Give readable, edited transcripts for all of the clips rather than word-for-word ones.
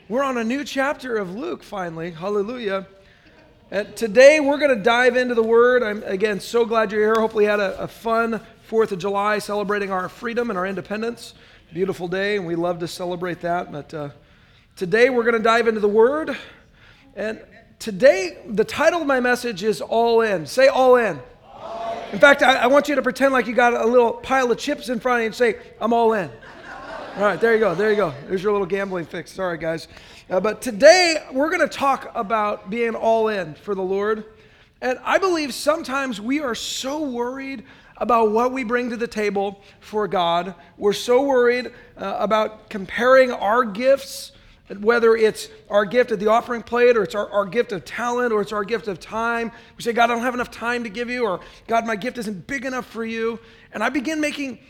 We're on a new chapter of Luke, finally. Hallelujah. And today we're going to dive into the Word. I'm, again, so glad you're here. Hopefully you had a fun 4th of July celebrating our freedom and our independence. Beautiful day, and we love to celebrate that. But today we're going to dive into the Word. And today, the title of my message is All In. Say All In. All in. In fact, I want you to pretend like you got a little pile of chips in front of you and say, I'm all in. All right, there you go. There's your little gambling fix. Sorry, guys. But today, we're going to talk about being all in for the Lord. And I believe sometimes we are so worried about what we bring to the table for God. We're so worried about comparing our gifts, whether it's our gift at the offering plate, or it's our gift of talent, or it's our gift of time. We say, God, I don't have enough time to give you, or God, my gift isn't big enough for you. And I begin making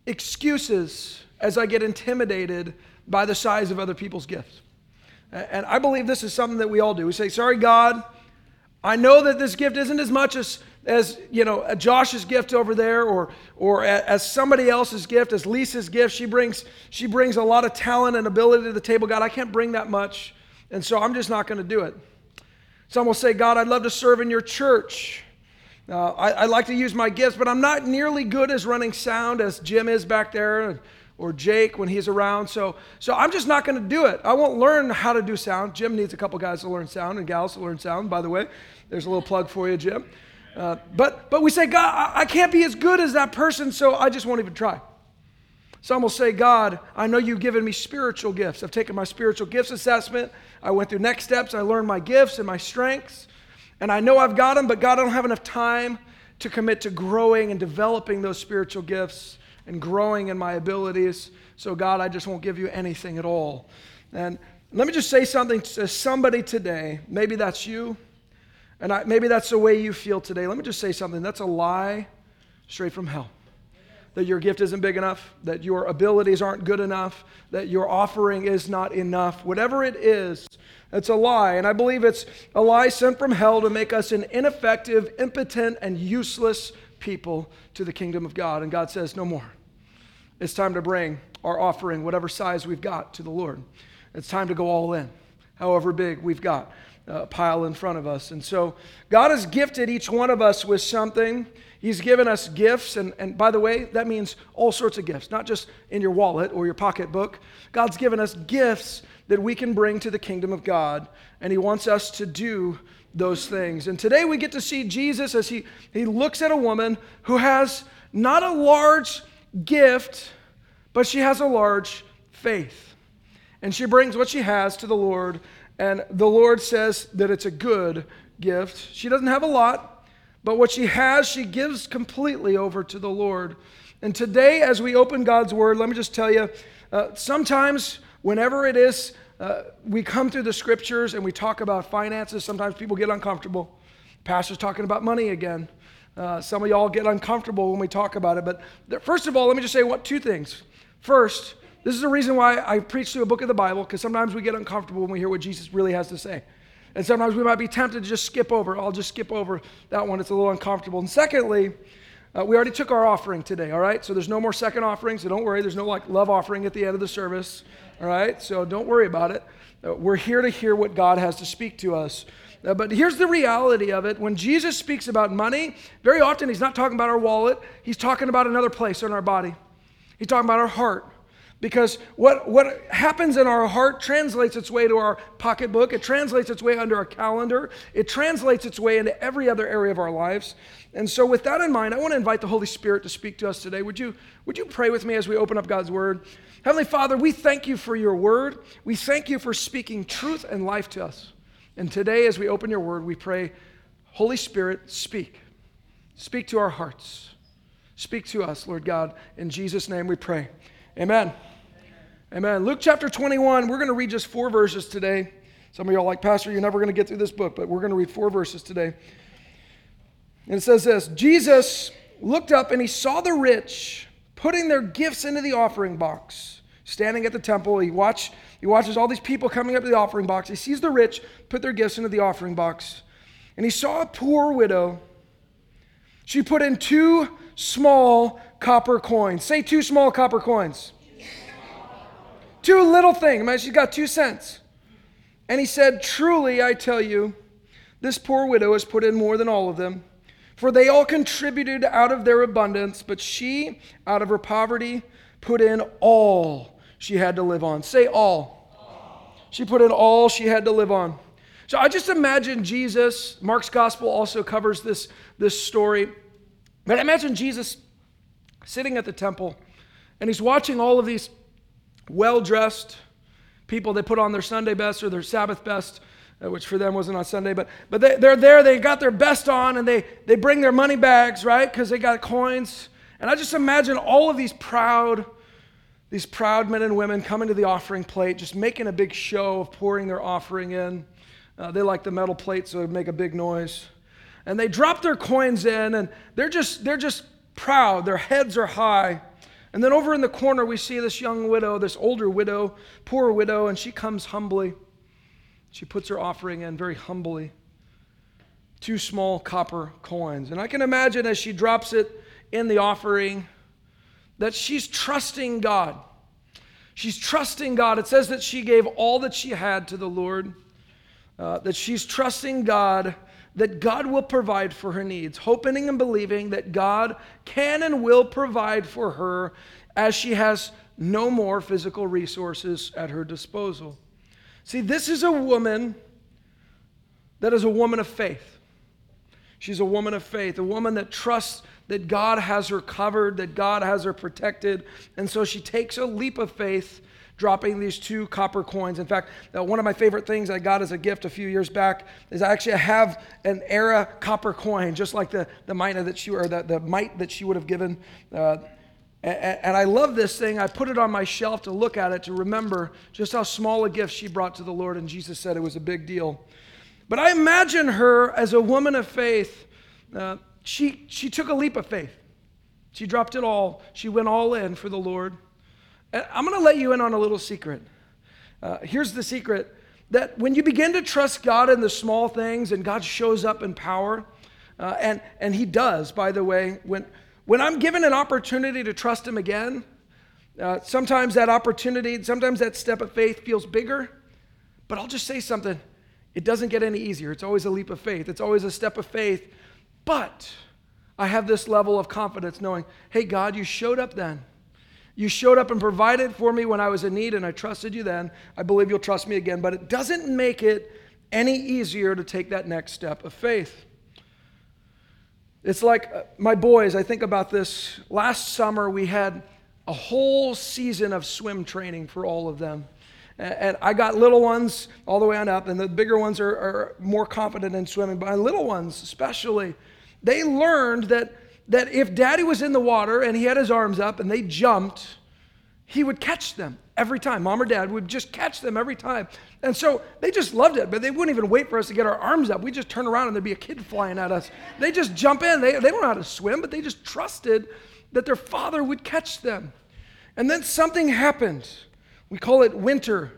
excuses as I get intimidated by the size of other people's gifts. And I believe this is something that we all do. We say, sorry, God, I know that this gift isn't as much as Josh's gift over there, or as somebody else's gift, as Lisa's gift. She brings a lot of talent and ability to the table. God, I can't bring that much, and so I'm just not going to do it. Some will say, God, I'd love to serve in your church. I like to use my gifts, but I'm not nearly good as running sound as Jim is back there, or Jake when he's around. So I'm just not going to do it. I won't learn how to do sound. Jim needs a couple guys to learn sound and gals to learn sound, by the way. There's a little plug for you, Jim. But we say, God, I can't be as good as that person, so I just won't even try. Some will say, God, I know you've given me spiritual gifts. I've taken my spiritual gifts assessment. I went through next steps. I learned my gifts and my strengths. And I know I've got them, but God, I don't have enough time to commit to growing and developing those spiritual gifts and growing in my abilities. So God, I just won't give you anything at all. And let me just say something to somebody today. Maybe that's you, and maybe that's the way you feel today. Let me just say something. That's a lie straight from hell. That your gift isn't big enough, that your abilities aren't good enough, that your offering is not enough. Whatever it is, it's a lie. And I believe it's a lie sent from hell to make us an ineffective, impotent, and useless people to the kingdom of God. And God says, no more. It's time to bring our offering, whatever size we've got, to the Lord. It's time to go all in, however big we've got a pile in front of us. And so God has gifted each one of us with something. He's given us gifts. And by the way, that means all sorts of gifts, not just in your wallet or your pocketbook. God's given us gifts that we can bring to the kingdom of God. And he wants us to do those things. And today we get to see Jesus as he looks at a woman who has not a large gift, but she has a large faith. And she brings what she has to the Lord, and the Lord says that it's a good gift. She doesn't have a lot, but what she has, she gives completely over to the Lord. And today, as we open God's Word, let me just tell you, sometimes, whenever it is, we come through the Scriptures and we talk about finances, sometimes people get uncomfortable. Pastor's talking about money again. Some of y'all get uncomfortable when we talk about it. But first of all, let me just say two things. First, this is the reason why I preach through a book of the Bible, because sometimes we get uncomfortable when we hear what Jesus really has to say. And sometimes we might be tempted to just skip over. I'll just skip over that one. It's a little uncomfortable. And secondly, we already took our offering today, all right? So there's no more second offering, so don't worry. There's no love offering at the end of the service, all right? So don't worry about it. We're here to hear what God has to speak to us. But here's the reality of it. When Jesus speaks about money, very often he's not talking about our wallet. He's talking about another place in our body. He's talking about our heart. Because what happens in our heart translates its way to our pocketbook. It translates its way under our calendar. It translates its way into every other area of our lives. And so with that in mind, I want to invite the Holy Spirit to speak to us today. Would you pray with me as we open up God's Word? Heavenly Father, we thank you for your Word. We thank you for speaking truth and life to us. And today, as we open your Word, we pray, Holy Spirit, speak. Speak to our hearts. Speak to us, Lord God. In Jesus' name we pray. Amen. Amen. Luke chapter 21, we're going to read just 4 verses today. Some of y'all like, Pastor, you're never going to get through this book, but we're going to read 4 verses today. And it says this, Jesus looked up and he saw the rich putting their gifts into the offering box. Standing at the temple, he watches all these people coming up to the offering box. He sees the rich put their gifts into the offering box. And he saw a poor widow. She put in 2 small copper coins. Say 2 small copper coins. 2 little things. Man, she's got 2 cents. And he said, truly, I tell you, this poor widow has put in more than all of them, for they all contributed out of their abundance, but she, out of her poverty, put in all she had to live on. Say all. She put in all she had to live on. So I just imagine Jesus, Mark's gospel also covers this story, but I imagine Jesus sitting at the temple, and he's watching all of these well-dressed people. They put on their Sunday best or their Sabbath best, which for them wasn't on Sunday, but they're there, they got their best on, and they bring their money bags, right, because they got coins. And I just imagine all of these proud men and women coming to the offering plate, just making a big show of pouring their offering in. They like the metal plate, so it would make a big noise. And they drop their coins in, and they're just proud. Their heads are high. And then over in the corner, we see this young widow, this older widow, poor widow, and she comes humbly. She puts her offering in very humbly. 2 small copper coins. And I can imagine as she drops it in the offering that she's trusting God. She's trusting God. It says that she gave all that she had to the Lord, that she's trusting God, that God will provide for her needs, hoping and believing that God can and will provide for her as she has no more physical resources at her disposal. See, this is a woman that is a woman of faith. She's a woman of faith, a woman that trusts that God has her covered, that God has her protected, and so she takes a leap of faith, dropping these 2 copper coins. In fact, one of my favorite things I got as a gift a few years back is I actually have an era copper coin, just like the mina that she, or the mite that she would have given. And I love this thing. I put it on my shelf to look at it, to remember just how small a gift she brought to the Lord, and Jesus said it was a big deal. But I imagine her as a woman of faith. She took a leap of faith. She dropped it all. She went all in for the Lord. And I'm going to let you in on a little secret. Here's the secret, that when you begin to trust God in the small things and God shows up in power, and he does, by the way, when I'm given an opportunity to trust him again, sometimes that opportunity, sometimes that step of faith feels bigger, but I'll just say something. It doesn't get any easier. It's always a leap of faith. It's always a step of faith, but I have this level of confidence knowing, hey, God, you showed up then. You showed up and provided for me when I was in need, and I trusted you then. I believe you'll trust me again, but it doesn't make it any easier to take that next step of faith. It's like my boys, I think about this. Last summer, we had a whole season of swim training for all of them. And I got little ones all the way on up, and the bigger ones are more confident in swimming. But my little ones especially, they learned that if Daddy was in the water and he had his arms up and they jumped, he would catch them every time. Mom or Dad would just catch them every time. And so they just loved it, but they wouldn't even wait for us to get our arms up. We'd just turn around and there'd be a kid flying at us. They just jump in. They don't know how to swim, but they just trusted that their father would catch them. And then something happened. We call it winter.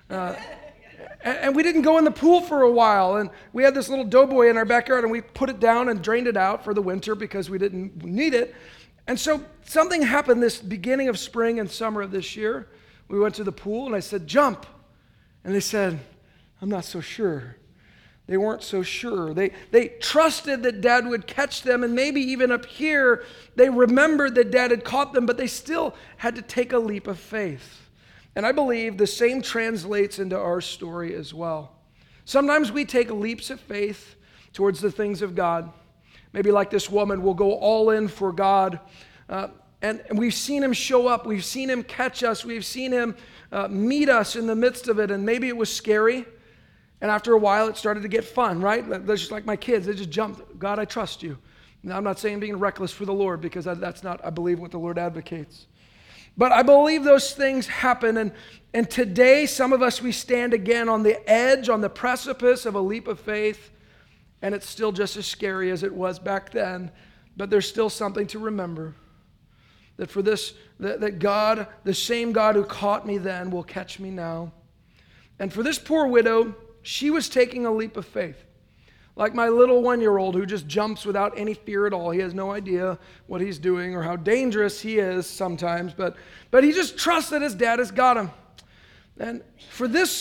And we didn't go in the pool for a while. And we had this little doughboy in our backyard, and we put it down and drained it out for the winter because we didn't need it. And so something happened this beginning of spring and summer of this year. We went to the pool, and I said, jump. And they said, I'm not so sure. They weren't so sure. They trusted that Dad would catch them, and maybe even up here, they remembered that Dad had caught them, but they still had to take a leap of faith. And I believe the same translates into our story as well. Sometimes we take leaps of faith towards the things of God. Maybe like this woman, we'll go all in for God. And we've seen him show up. We've seen him catch us. We've seen him meet us in the midst of it. And maybe it was scary. And after a while, it started to get fun, right? They're just like my kids. They just jumped. God, I trust you. Now, I'm not saying being reckless for the Lord, because that's not, I believe, what the Lord advocates. But I believe those things happen. And today, some of us, we stand again on the edge, on the precipice of a leap of faith. And it's still just as scary as it was back then. But there's still something to remember. That for this, that God, the same God who caught me then, will catch me now. And for this poor widow, she was taking a leap of faith. Like my little 1-year-old who just jumps without any fear at all. He has no idea what he's doing or how dangerous he is sometimes, but he just trusts that his dad has got him. And for this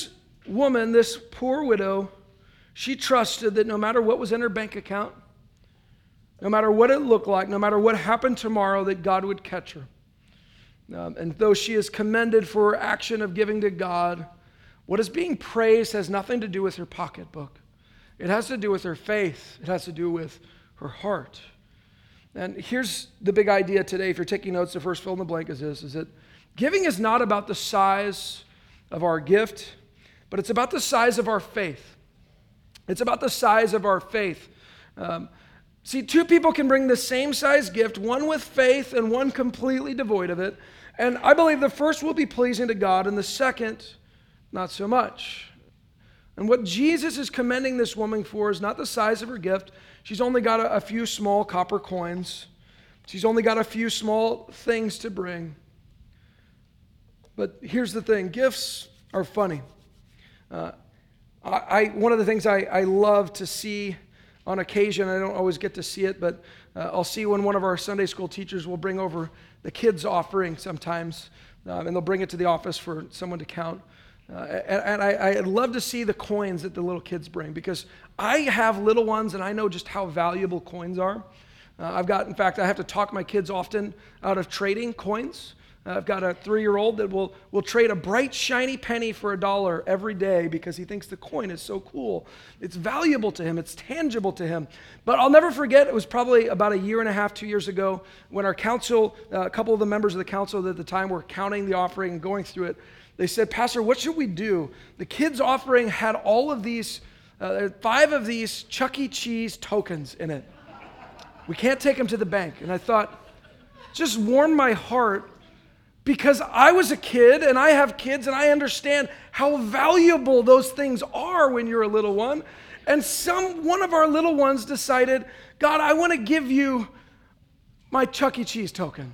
woman, this poor widow, she trusted that no matter what was in her bank account, no matter what it looked like, no matter what happened tomorrow, that God would catch her. And though she is commended for her action of giving to God, what is being praised has nothing to do with her pocketbook. It has to do with her faith. It has to do with her heart. And here's the big idea today. If you're taking notes, the first fill in the blank is this, is that giving is not about the size of our gift, but it's about the size of our faith. It's about the size of our faith. See, two people can bring the same size gift, one with faith and one completely devoid of it. And I believe the first will be pleasing to God and the second, not so much. And what Jesus is commending this woman for is not the size of her gift. She's only got a few small copper coins. She's only got a few small things to bring. But here's the thing, gifts are funny. One of the things I love to see on occasion, I don't always get to see it, but I'll see when one of our Sunday school teachers will bring over the kids' offering sometimes, and they'll bring it to the office for someone to count. And I love to see the coins that the little kids bring, because I have little ones and I know just how valuable coins are. In fact, I have to talk my kids often out of trading coins. I've got a 3-year-old that will trade a bright, shiny penny for $1 every day because he thinks the coin is so cool. It's valuable to him. It's tangible to him. But I'll never forget, it was probably about 1.5 years, 2 years ago, when our council, a couple of the members of the council at the time were counting the offering and going through it. They said, "Pastor, what should we do?" The kids' offering had all of these, 5 of these Chuck E. Cheese tokens in it. We can't take them to the bank. And I thought, just warmed my heart, because I was a kid and I have kids and I understand how valuable those things are when you're a little one. And one of our little ones decided, "God, I want to give you my Chuck E. Cheese token.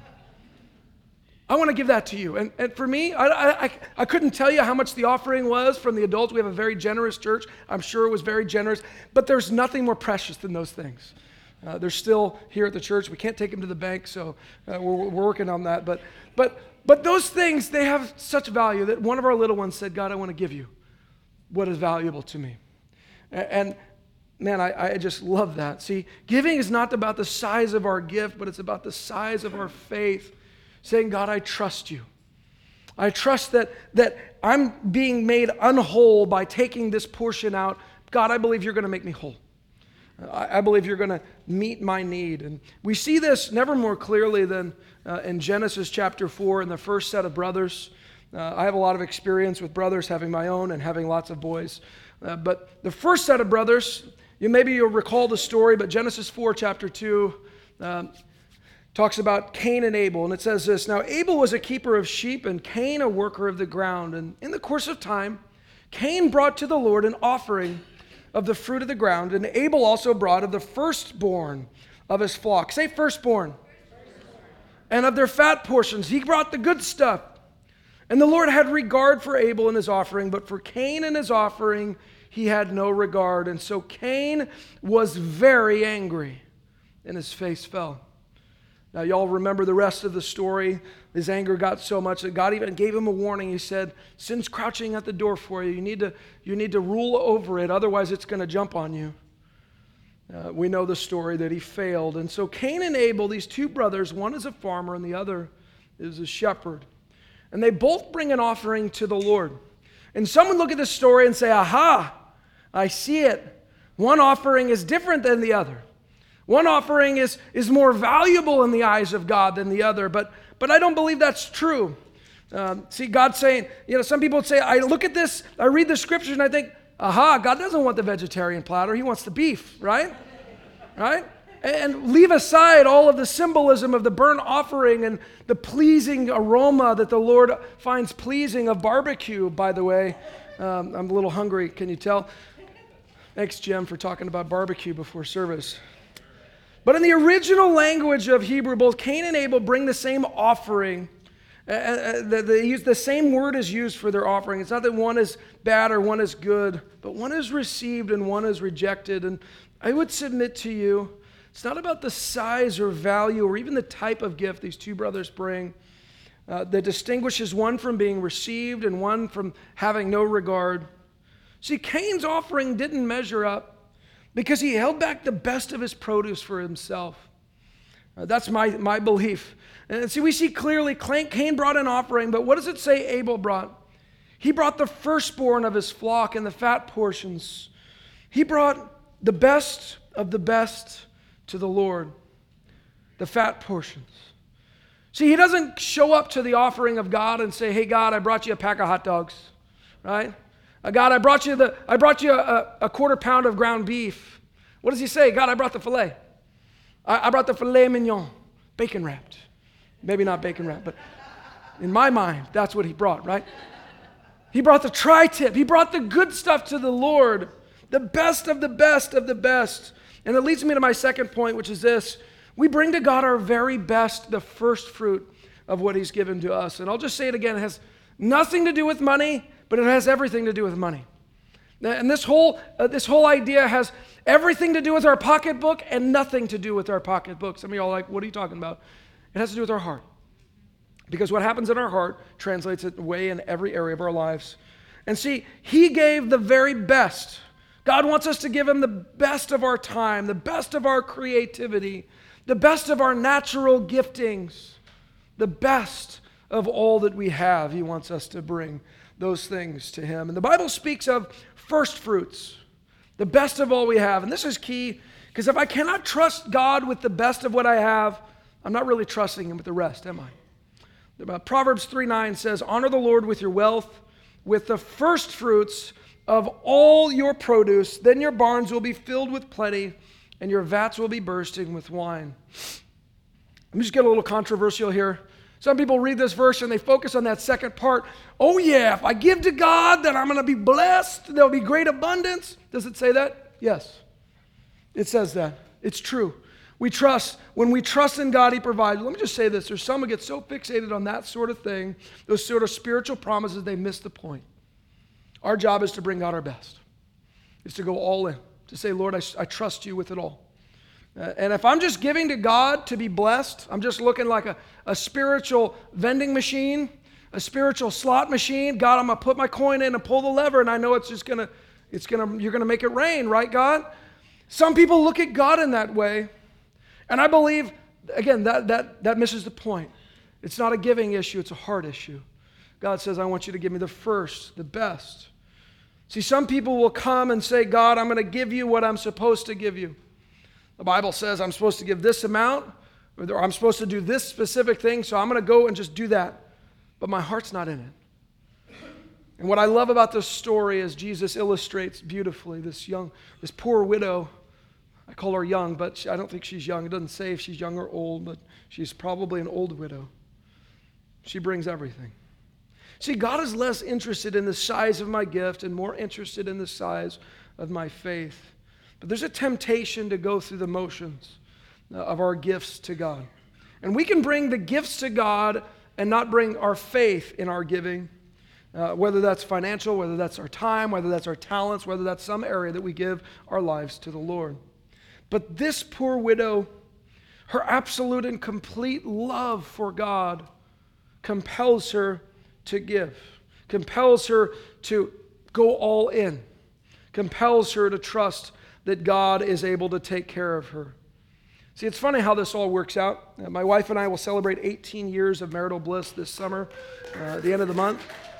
I want to give that to you." And for me, I couldn't tell you how much the offering was from the adults. We have a very generous church. I'm sure it was very generous. But there's nothing more precious than those things. They're still here at the church. We can't take them to the bank, so we're working on that. But those things, they have such value that one of our little ones said, "God, I want to give you what is valuable to me." And man, I just love that. See, giving is not about the size of our gift, but it's about the size of our faith. Saying, "God, I trust you. I trust that I'm being made unwhole by taking this portion out. God, I believe you're going to make me whole. I believe you're going to meet my need." And we see this never more clearly than in Genesis chapter 4 in the first set of brothers. I have a lot of experience with brothers, having my own and having lots of boys. But the first set of brothers, maybe you'll recall the story, but Genesis 4 chapter 2 talks about Cain and Abel. And it says this, "Now Abel was a keeper of sheep and Cain a worker of the ground. And in the course of time, Cain brought to the Lord an offering of the fruit of the ground, and Abel also brought of the firstborn of his flock." Say firstborn. "And of their fat portions, he brought the good stuff. And the Lord had regard for Abel and his offering, but for Cain and his offering, he had no regard. And so Cain was very angry, and his face fell." Now, y'all remember the rest of the story. His anger got so much that God even gave him a warning. He said, "Sin's crouching at the door for you. You need to rule over it, otherwise it's going to jump on you." We know the story that he failed. And so Cain and Abel, these two brothers, one is a farmer and the other is a shepherd. And they both bring an offering to the Lord. And some would look at this story and say, "Aha, I see it. One offering is different than the other. One offering is more valuable in the eyes of God than the other." But I don't believe that's true. See, God's saying, some people would say, I look at this, I read the scriptures and I think, aha, God doesn't want the vegetarian platter. He wants the beef, right? Right? And leave aside all of the symbolism of the burnt offering and the pleasing aroma that the Lord finds pleasing of barbecue, by the way. I'm a little hungry, can you tell? Thanks, Jim, for talking about barbecue before service. But in the original language of Hebrew, both Cain and Abel bring the same offering. The same word is used for their offering. It's not that one is bad or one is good, but one is received and one is rejected. And I would submit to you, it's not about the size or value or even the type of gift these two brothers bring that distinguishes one from being received and one from having no regard. See, Cain's offering didn't measure up because he held back the best of his produce for himself. That's my belief. And see, we see clearly Cain brought an offering, but what does it say Abel brought? He brought the firstborn of his flock and the fat portions. He brought the best of the best to the Lord, the fat portions. See, he doesn't show up to the offering of God and say, hey, God, I brought you a pack of hot dogs, right? God, I brought you a quarter pound of ground beef. What does he say? God, I brought the filet. I brought the filet mignon, bacon wrapped. Maybe not bacon wrapped, but in my mind, that's what he brought, right? He brought the tri-tip. He brought the good stuff to the Lord, the best of the best of the best. And it leads me to my second point, which is this. We bring to God our very best, the first fruit of what he's given to us. And I'll just say it again. It has nothing to do with money, but it has everything to do with money. And this whole idea has everything to do with our pocketbook and nothing to do with our pocketbook. Some of y'all are like, what are you talking about? It has to do with our heart. Because what happens in our heart translates it away in every area of our lives. And see, he gave the very best. God wants us to give him the best of our time, the best of our creativity, the best of our natural giftings, the best of all that we have. He wants us to bring those things to him. And the Bible speaks of first fruits, the best of all we have. And this is key, because if I cannot trust God with the best of what I have, I'm not really trusting him with the rest, am I? Proverbs 3:9 says, honor the Lord with your wealth, with the first fruits of all your produce. Then your barns will be filled with plenty, and your vats will be bursting with wine. Let me just get a little controversial here. Some people read this verse and they focus on that second part. Oh yeah, if I give to God, then I'm going to be blessed. There'll be great abundance. Does it say that? Yes. It says that. It's true. When we trust in God, he provides. Let me just say this. There's some who get so fixated on that sort of thing, those sort of spiritual promises, they miss the point. Our job is to bring God our best. It's to go all in. To say, Lord, I trust you with it all. And if I'm just giving to God to be blessed, I'm just looking like a spiritual vending machine, a spiritual slot machine. God, I'm going to put my coin in and pull the lever, and I know you're going to make it rain, right, God? Some people look at God in that way, and I believe, again, that misses the point. It's not a giving issue, it's a heart issue. God says, I want you to give me the first, the best. See, some people will come and say, God, I'm going to give you what I'm supposed to give you. The Bible says I'm supposed to give this amount, or I'm supposed to do this specific thing, so I'm going to go and just do that. But my heart's not in it. And what I love about this story is Jesus illustrates beautifully this poor widow. I call her young, but I don't think she's young. It doesn't say if she's young or old, but she's probably an old widow. She brings everything. See, God is less interested in the size of my gift and more interested in the size of my faith. But there's a temptation to go through the motions of our gifts to God. And we can bring the gifts to God and not bring our faith in our giving, whether that's financial, whether that's our time, whether that's our talents, whether that's some area that we give our lives to the Lord. But this poor widow, her absolute and complete love for God compels her to give, compels her to go all in, compels her to trust that God is able to take care of her. See, it's funny how this all works out. My wife and I will celebrate 18 years of marital bliss this summer, at the end of the month.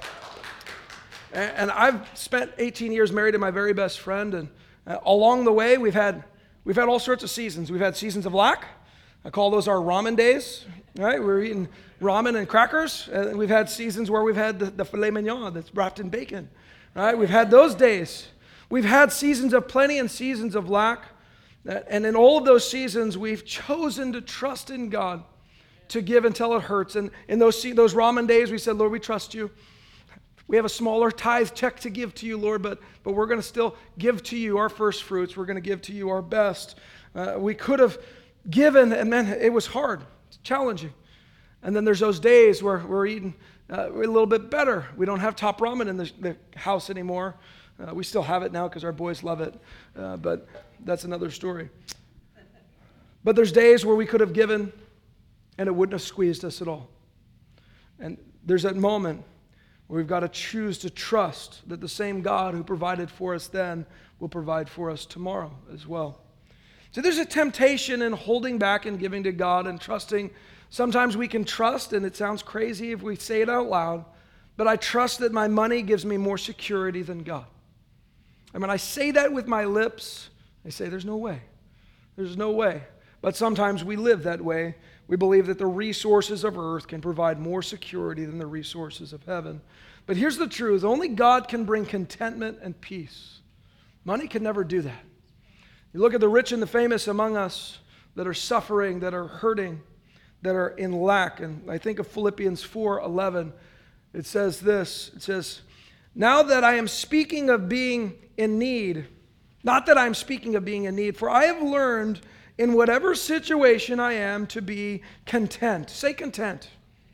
And I've spent 18 years married to my very best friend, and along the way, we've had all sorts of seasons. We've had seasons of lack. I call those our ramen days, right? We're eating ramen and crackers. And we've had seasons where we've had the filet mignon that's wrapped in bacon, right? We've had those days. We've had seasons of plenty and seasons of lack. And in all of those seasons, we've chosen to trust in God to give until it hurts. And in those ramen days, we said, Lord, we trust you. We have a smaller tithe check to give to you, Lord, but we're going to still give to you our first fruits. We're going to give to you our best. We could have given, and then it was hard, it's challenging. And then there's those days where we're eating a little bit better. We don't have top ramen in the house anymore. We still have it now because our boys love it, but that's another story. But there's days where we could have given and it wouldn't have squeezed us at all. And there's that moment We've got to choose to trust that the same God who provided for us then will provide for us tomorrow as well. So there's a temptation in holding back and giving to God and trusting. Sometimes we can trust, and it sounds crazy if we say it out loud, but I trust that my money gives me more security than God. And when I say that with my lips, I say there's no way. There's no way. But sometimes we live that way. We believe that the resources of earth can provide more security than the resources of heaven. But here's the truth. Only God can bring contentment and peace. Money can never do that. You look at the rich and the famous among us that are suffering, that are hurting, that are in lack. And I think of Philippians 4:11. It says this. It says, now that I am speaking of being in need, not that I'm speaking of being in need, for I have learned in whatever situation I am to be content. Say content.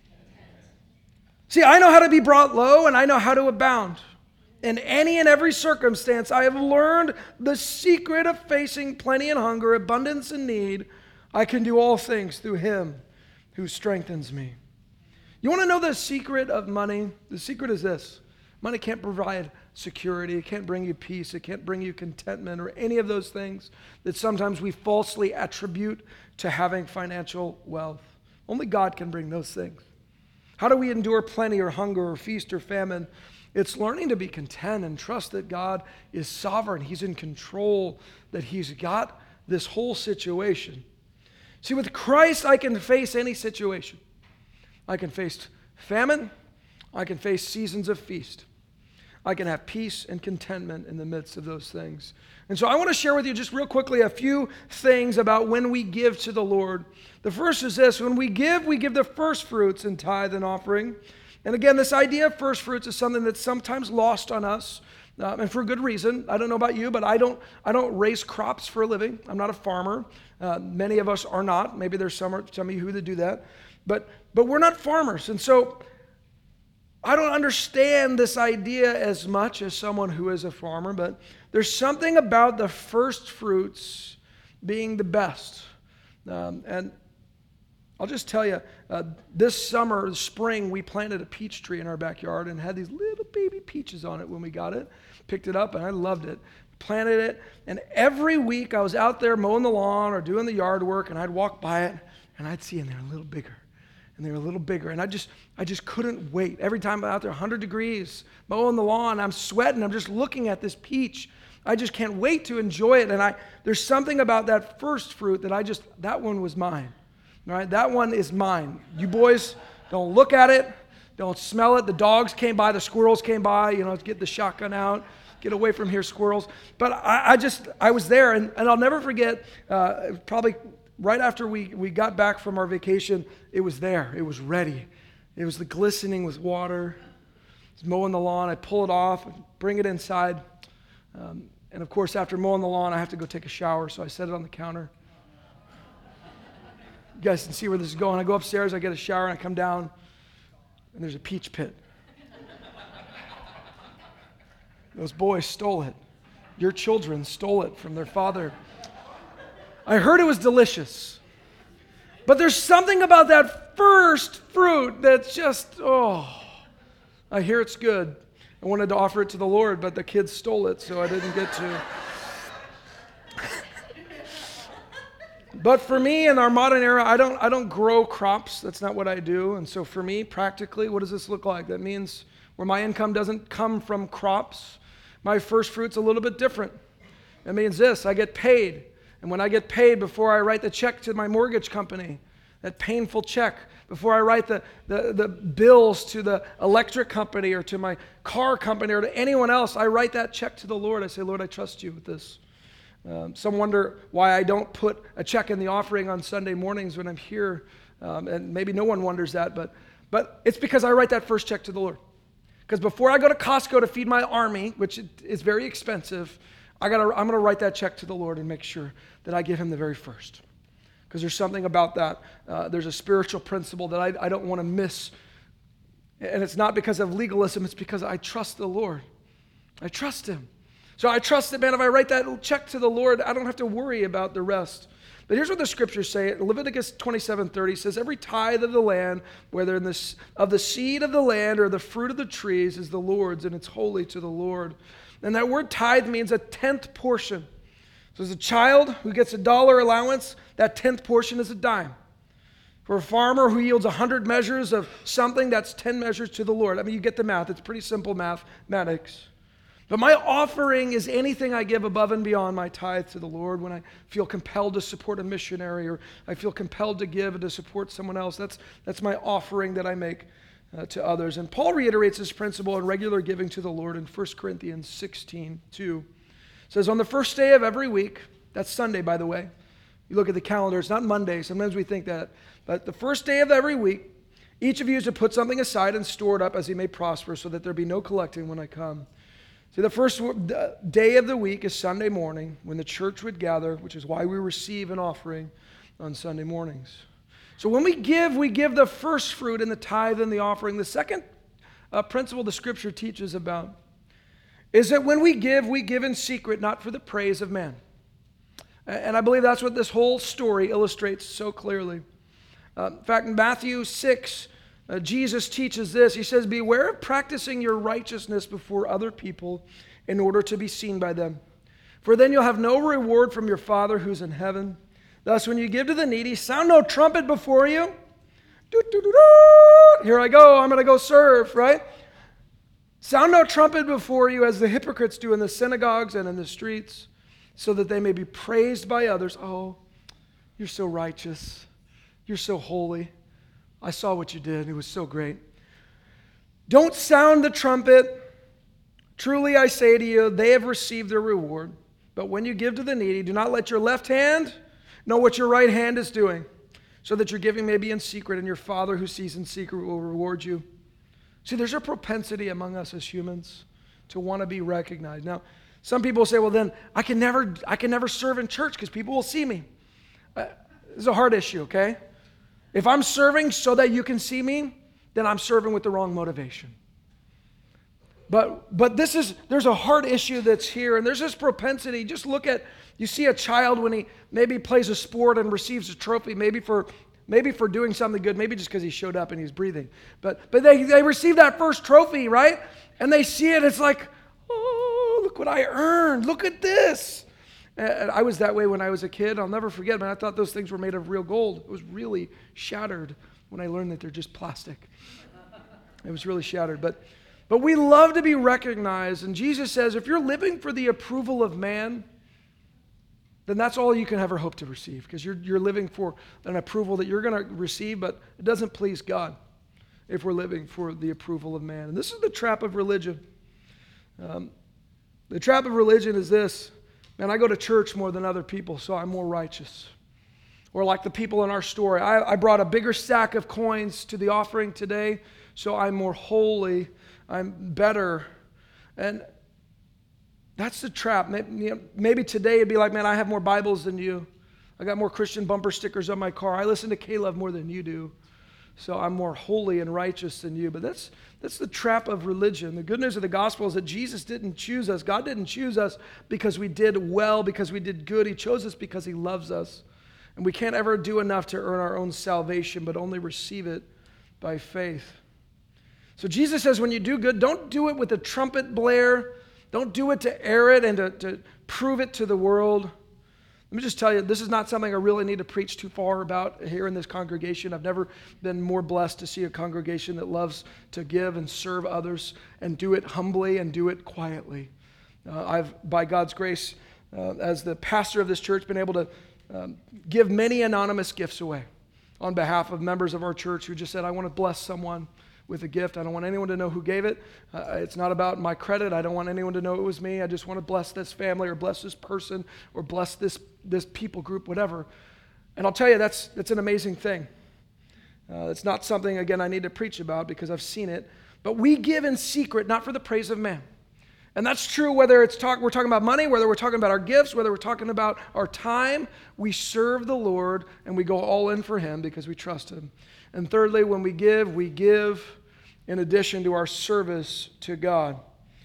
See, I know how to be brought low and I know how to abound. In any and every circumstance, I have learned the secret of facing plenty and hunger, abundance and need. I can do all things through Him who strengthens me. You want to know the secret of money? The secret is this. Money can't provide security. It can't bring you peace. It can't bring you contentment or any of those things that sometimes we falsely attribute to having financial wealth. Only God can bring those things. How do we endure plenty or hunger or feast or famine? It's learning to be content and trust that God is sovereign. He's in control, that He's got this whole situation. See, with Christ, I can face any situation. I can face famine. I can face seasons of feast. I can have peace and contentment in the midst of those things. And so I want to share with you just real quickly a few things about when we give to the Lord. The first is this. When we give the first fruits in tithe and offering. And again, this idea of first fruits is something that's sometimes lost on us, and for good reason. I don't know about you, but I don't raise crops for a living. I'm not a farmer. Many of us are not. Maybe there's some of you who do that. But we're not farmers. And so I don't understand this idea as much as someone who is a farmer, but there's something about the first fruits being the best. And I'll just tell you, this spring, we planted a peach tree in our backyard and had these little baby peaches on it when we got it. Picked it up and I loved it. Planted it, and every week I was out there mowing the lawn or doing the yard work, and I'd walk by it and I'd see, and they're a little bigger. And they were a little bigger. And I just couldn't wait. Every time I'm out there, 100 degrees, mowing the lawn, I'm sweating. I'm just looking at this peach. I just can't wait to enjoy it. And there's something about that first fruit that one was mine. All right, that one is mine. You boys, don't look at it. Don't smell it. The dogs came by. The squirrels came by. Get the shotgun out. Get away from here, squirrels. But I was there. And I'll never forget, probably right after we got back from our vacation, it was there. It was ready. It was the glistening with water. It's mowing the lawn. I pull it off, bring it inside. And of course, after mowing the lawn, I have to go take a shower, so I set it on the counter. You guys can see where this is going. I go upstairs, I get a shower, and I come down, and there's a peach pit. Those boys stole it. Your children stole it from their father. I heard it was delicious. But there's something about that first fruit that's just, I hear it's good. I wanted to offer it to the Lord, but the kids stole it, so I didn't get to. But for me, in our modern era, I don't grow crops. That's not what I do. And so for me, practically, what does this look like? That means where my income doesn't come from crops, my first fruit's a little bit different. It means this, I get paid. And when I get paid, before I write the check to my mortgage company, that painful check, before I write the bills to the electric company or to my car company or to anyone else, I write that check to the Lord. I say, Lord, I trust you with this. Some wonder why I don't put a check in the offering on Sunday mornings when I'm here. And maybe no one wonders that, but it's because I write that first check to the Lord. Because before I go to Costco to feed my army, which is very expensive, I'm going to write that check to the Lord and make sure that I give Him the very first. Because there's something about that. There's a spiritual principle that I don't want to miss. And it's not because of legalism. It's because I trust the Lord. I trust Him. So I trust that, man, if I write that check to the Lord, I don't have to worry about the rest. But here's what the scriptures say. Leviticus 27:30 says, every tithe of the land, whether of the seed of the land or the fruit of the trees, is the Lord's, and it's holy to the Lord. And that word tithe means a 10th portion. So as a child who gets $1 allowance, that 10th portion is a dime. For a farmer who yields 100 measures of something, that's 10 measures to the Lord. I mean, you get the math. It's pretty simple mathematics. But my offering is anything I give above and beyond my tithe to the Lord when I feel compelled to support a missionary, or I feel compelled to give and to support someone else. That's my offering that I make to others. And Paul reiterates this principle in regular giving to the Lord in 1 Corinthians 16:2. It says, on the first day of every week, that's Sunday, by the way. You look at the calendar, it's not Monday. Sometimes we think that. But the first day of every week, each of you is to put something aside and store it up as he may prosper, so that there be no collecting when I come. See, the first day of the week is Sunday morning, when the church would gather, which is why we receive an offering on Sunday mornings. So when we give the first fruit in the tithe and the offering. The second principle the scripture teaches about is that when we give in secret, not for the praise of man. And I believe that's what this whole story illustrates so clearly. In fact, in Matthew 6, Jesus teaches this. He says, beware of practicing your righteousness before other people in order to be seen by them. For then you'll have no reward from your Father who's in heaven. Thus, when you give to the needy, sound no trumpet before you. Here I go, I'm going to go serve, right? Sound no trumpet before you, as the hypocrites do in the synagogues and in the streets, so that they may be praised by others. Oh, you're so righteous. You're so holy. I saw what you did. It was so great. Don't sound the trumpet. Truly I say to you, they have received their reward. But when you give to the needy, do not let your left hand know what your right hand is doing, so that your giving may be in secret, and your Father who sees in secret will reward you. See, there's a propensity among us as humans to want to be recognized. Now, some people say, well, then I can never serve in church because people will see me. This is a hard issue, okay? If I'm serving so that you can see me, then I'm serving with the wrong motivation. But there's a hard issue that's here, and there's this propensity. Just look at, you see a child when he maybe plays a sport and receives a trophy, maybe for doing something good, maybe just because he showed up and he's breathing. But they receive that first trophy, right? And they see it, it's like, oh, look what I earned. Look at this. And I was that way when I was a kid. I'll never forget, man. I thought those things were made of real gold. It was really shattered when I learned that they're just plastic. It was really shattered. But we love to be recognized. And Jesus says, if you're living for the approval of man, then that's all you can ever hope to receive, because you're living for an approval that you're going to receive, but it doesn't please God if we're living for the approval of man. And this is the trap of religion. The trap of religion is this. Man, I go to church more than other people, so I'm more righteous. Or like the people in our story, I brought a bigger stack of coins to the offering today, so I'm more holy, I'm better. And that's the trap. Maybe today it'd be like, man, I have more Bibles than you. I got more Christian bumper stickers on my car. I listen to Caleb more than you do, so I'm more holy and righteous than you. But that's the trap of religion. The good news of the gospel is that Jesus didn't choose us. God didn't choose us because we did well, because we did good. He chose us because he loves us. And we can't ever do enough to earn our own salvation, but only receive it by faith. So Jesus says, when you do good, don't do it with a trumpet blare. Don't do it to air it and to prove it to the world. Let me just tell you, this is not something I really need to preach too far about here in this congregation. I've never been more blessed to see a congregation that loves to give and serve others and do it humbly and do it quietly. I've, by God's grace, as the pastor of this church, been able to give many anonymous gifts away on behalf of members of our church who just said, I want to bless someone with a gift. I don't want anyone to know who gave it. It's not about my credit. I don't want anyone to know it was me. I just want to bless this family or bless this person or bless this people group, whatever. And I'll tell you, that's an amazing thing. It's not something, again, I need to preach about because I've seen it. But we give in secret, not for the praise of man. And that's true whether we're talking about money, whether we're talking about our gifts, whether we're talking about our time. We serve the Lord and we go all in for him because we trust him. And thirdly, when we give in addition to our service to God.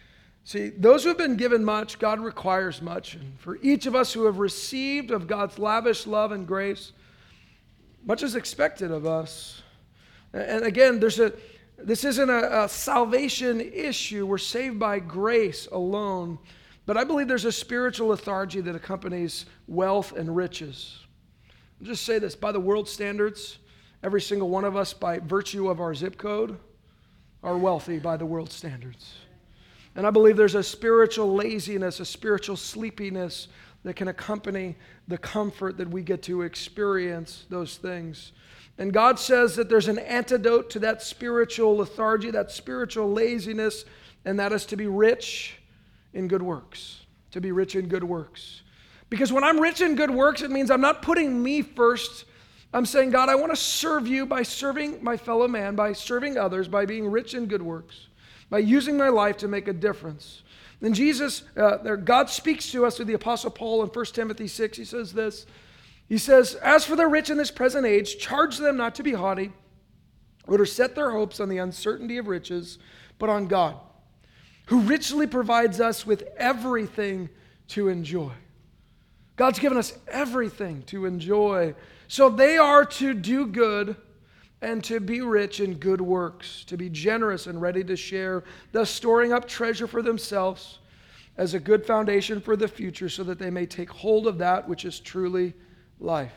See, those who have been given much, God requires much. And for each of us who have received of God's lavish love and grace, much is expected of us. And again, this isn't a salvation issue. We're saved by grace alone. But I believe there's a spiritual lethargy that accompanies wealth and riches. I'll just say this, by the world standards, every single one of us, by virtue of our zip code, are wealthy by the world standards. And I believe there's a spiritual laziness, a spiritual sleepiness that can accompany the comfort that we get to experience those things. And God says that there's an antidote to that spiritual lethargy, that spiritual laziness, and that is to be rich in good works. To be rich in good works. Because when I'm rich in good works, it means I'm not putting me first. I'm saying, God, I want to serve you by serving my fellow man, by serving others, by being rich in good works, by using my life to make a difference. And God speaks to us through the Apostle Paul in 1 Timothy 6. He says this. He says, as for the rich in this present age, charge them not to be haughty or to set their hopes on the uncertainty of riches, but on God, who richly provides us with everything to enjoy. God's given us everything to enjoy. So they are to do good and to be rich in good works, to be generous and ready to share, thus storing up treasure for themselves as a good foundation for the future, so that they may take hold of that which is truly life.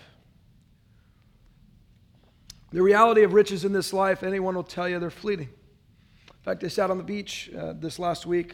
The reality of riches in this life, anyone will tell you, they're fleeting. In fact, I sat on the beach this last week.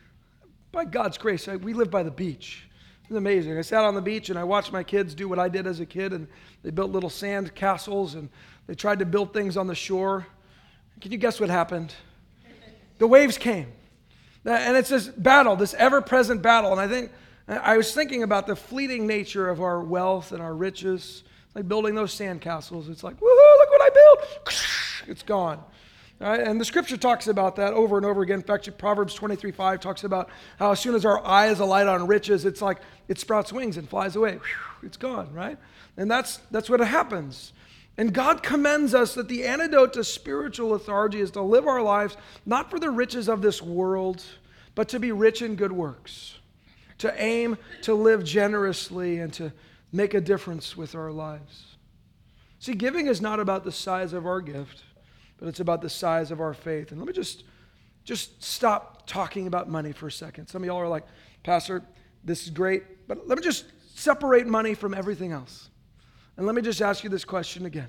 By God's grace, we live by the beach. It's amazing. I sat on the beach and I watched my kids do what I did as a kid, and they built little sand castles and they tried to build things on the shore. Can you guess what happened? The waves came. And it's this battle, this ever-present battle. And I was thinking about the fleeting nature of our wealth and our riches. It's like building those sand castles. It's like, woohoo, look what I built. It's gone. All right? And the scripture talks about that over and over again. In fact, Proverbs 23:5 talks about how as soon as our eyes alight on riches, it's like it sprouts wings and flies away. It's gone, right? And that's what happens. And God commends us that the antidote to spiritual lethargy is to live our lives not for the riches of this world, but to be rich in good works, to aim to live generously and to make a difference with our lives. See, giving is not about the size of our gift, but it's about the size of our faith. And let me just stop talking about money for a second. Some of y'all are like, Pastor, this is great, but let me just separate money from everything else. And let me just ask you this question again.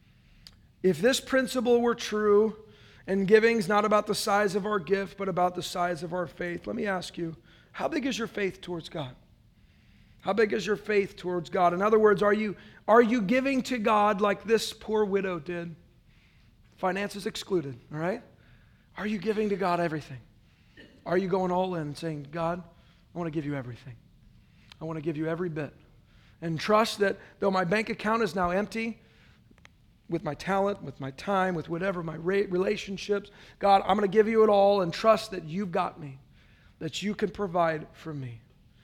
If this principle were true, and giving's not about the size of our gift, but about the size of our faith, let me ask you, how big is your faith towards God? How big is your faith towards God? In other words, are you giving to God like this poor widow did? Finances excluded, all right? Are you giving to God everything? Are you going all in and saying, God, I want to give you everything. I want to give you every bit. And trust that though my bank account is now empty, with my talent, with my time, with whatever, my relationships, God, I'm going to give you it all and trust that you've got me, that you can provide for me.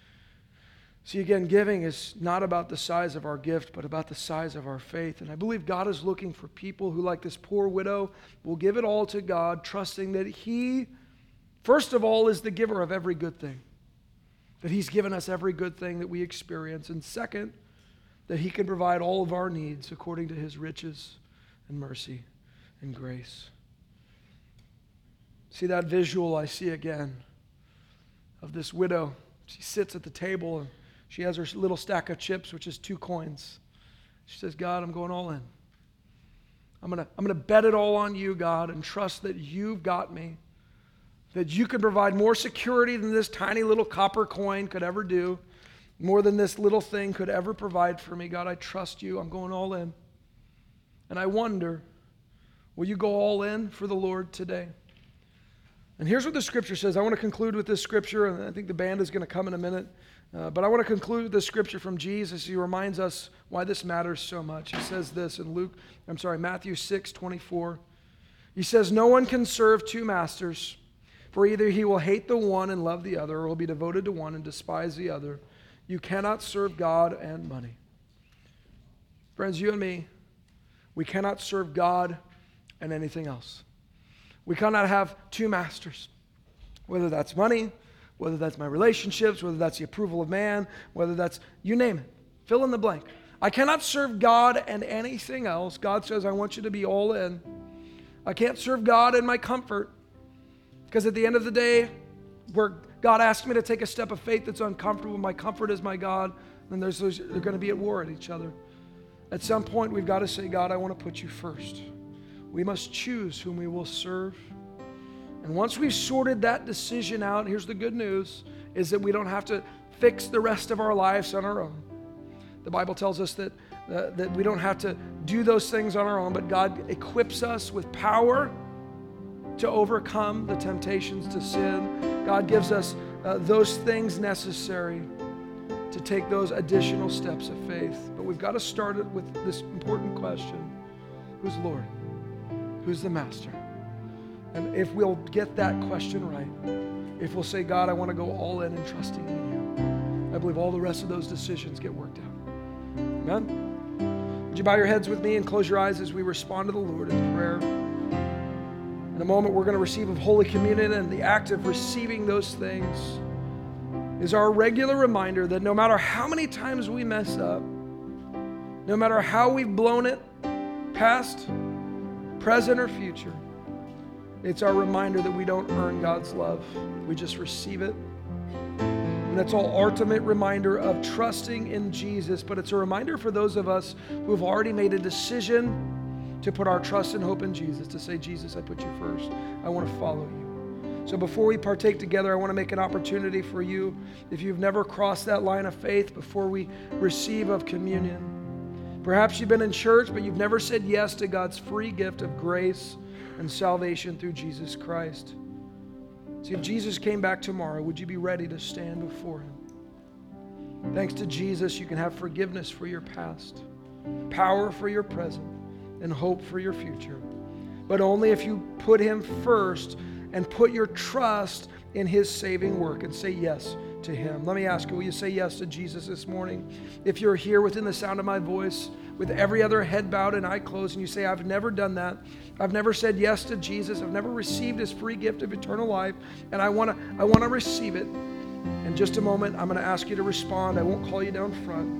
See, again, giving is not about the size of our gift, but about the size of our faith. And I believe God is looking for people who, like this poor widow, will give it all to God, trusting that He, first of all, is the giver of every good thing. That He's given us every good thing that we experience. And second, that He can provide all of our needs according to His riches and mercy and grace. See that visual I see again of this widow. She sits at the table and she has her little stack of chips, which is 2 coins. She says, God, I'm going all in. I'm gonna bet it all on you, God, and trust that you've got me. That you can provide more security than this tiny little copper coin could ever do. More than this little thing could ever provide for me. God, I trust you. I'm going all in. And I wonder, will you go all in for the Lord today? And here's what the scripture says. I want to conclude with this scripture, and I think the band is going to come in a minute. But I want to conclude with this scripture from Jesus. He reminds us why this matters so much. He says this in Matthew 6:24. He says, no one can serve 2 masters, for either he will hate the one and love the other, or will be devoted to one and despise the other. You cannot serve God and money. Friends, you and me, we cannot serve God and anything else. We cannot have 2 masters, whether that's money whether that's my relationships, whether that's the approval of man, whether that's, you name it, fill in the blank. I cannot serve God and anything else. God says, I want you to be all in. I can't serve God in my comfort, because at the end of the day, where God asks me to take a step of faith that's uncomfortable, my comfort is my God, then they're going to be at war at each other. At some point, we've got to say, God, I want to put you first. We must choose whom we will serve. And once we've sorted that decision out, here's the good news, is that we don't have to fix the rest of our lives on our own. The Bible tells us that we don't have to do those things on our own, but God equips us with power to overcome the temptations to sin. God gives us those things necessary to take those additional steps of faith. But we've got to start it with this important question: who's Lord? Who's the Master? And if we'll get that question right, if we'll say, God, I want to go all in and trusting in you, I believe all the rest of those decisions get worked out. Amen? Would you bow your heads with me and close your eyes as we respond to the Lord in prayer? In a moment, we're going to receive of Holy Communion, and the act of receiving those things is our regular reminder that no matter how many times we mess up, no matter how we've blown it, past, present, or future, it's our reminder that we don't earn God's love. We just receive it. And that's all ultimate reminder of trusting in Jesus, but it's a reminder for those of us who have already made a decision to put our trust and hope in Jesus, to say, Jesus, I put you first. I want to follow you. So before we partake together, I want to make an opportunity for you, if you've never crossed that line of faith, before we receive of communion. Perhaps you've been in church, but you've never said yes to God's free gift of grace and salvation through Jesus Christ. See, if Jesus came back tomorrow, would you be ready to stand before him? Thanks to Jesus, you can have forgiveness for your past, power for your present, and hope for your future. But only if you put him first and put your trust in his saving work and say yes to him. Let me ask you, will you say yes to Jesus this morning? If you're here within the sound of my voice, with every other head bowed and eye closed, and you say, I've never done that. I've never said yes to Jesus. I've never received his free gift of eternal life, and I want to receive it. In just a moment, I'm going to ask you to respond. I won't call you down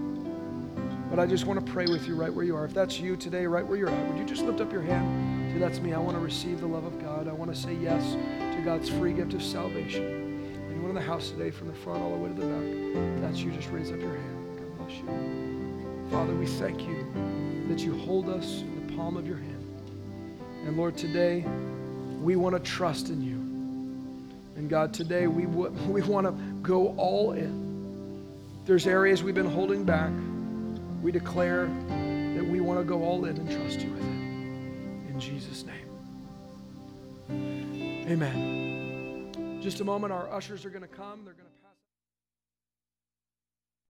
front, but I just want to pray with you right where you are. If that's you today, right where you're at, would you just lift up your hand? Say, that's me. I want to receive the love of God. I want to say yes to God's free gift of salvation. Anyone in the house today, from the front all the way to the back, if that's you, just raise up your hand. God bless you. Father, we thank you that you hold us in the palm of your hand. And Lord, today we want to trust in you. And God, today we want to go all in. If there's areas we've been holding back, we declare that we want to go all in and trust you with it. In Jesus' name. Amen. Just a moment, our ushers are going to come. They're going to